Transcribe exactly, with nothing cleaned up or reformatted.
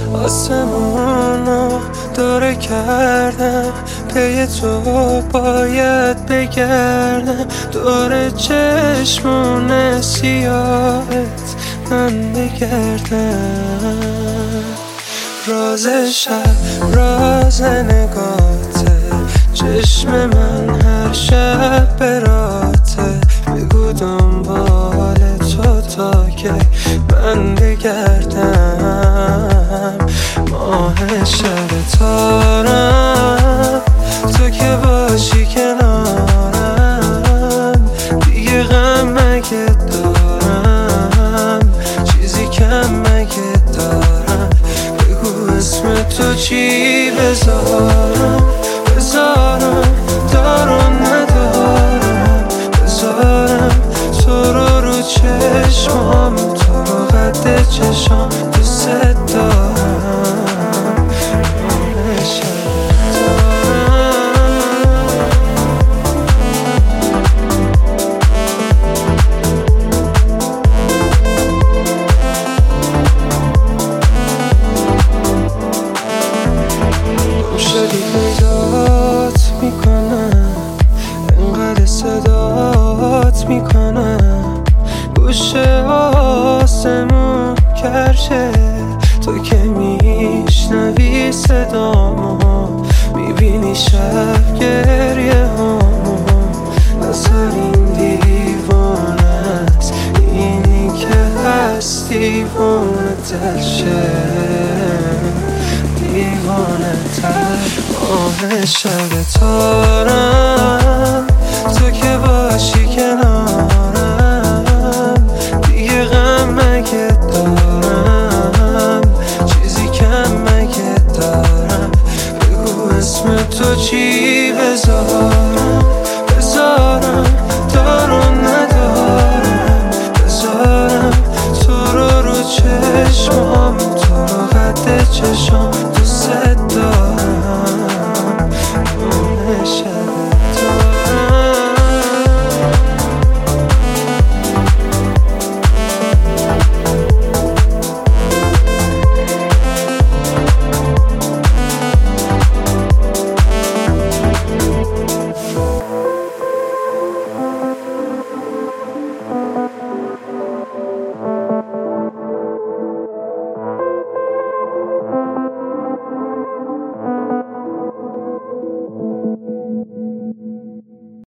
آسمونو دوره کردم، پی تو باید بگردم، دور چشمون سیاهت من بگردم. راز شب راز نگاته، چشم من هر شب براته، بگو دنبال تو تا که من بگردم. ماه شب تارم تو که باشی کنارم، دیگه غم مگه دارم، چیزی کم مگه دارم، بگو اسم تو چی بذارم، بذارم دارم ندارم، بذارم تو رو رو چشمام، تو رو قد چشام دوست دارم. ماه شب گم شدی پیدات میکنم، انقدر صدات میکنم، گوشه آسمون کرشه، تو که میشنوی صدامو، میبینی شب گریه همو، نظر این دیوانه است، اینی که هست دیوانه تر شه، دیوانه تر. ماه شب تارم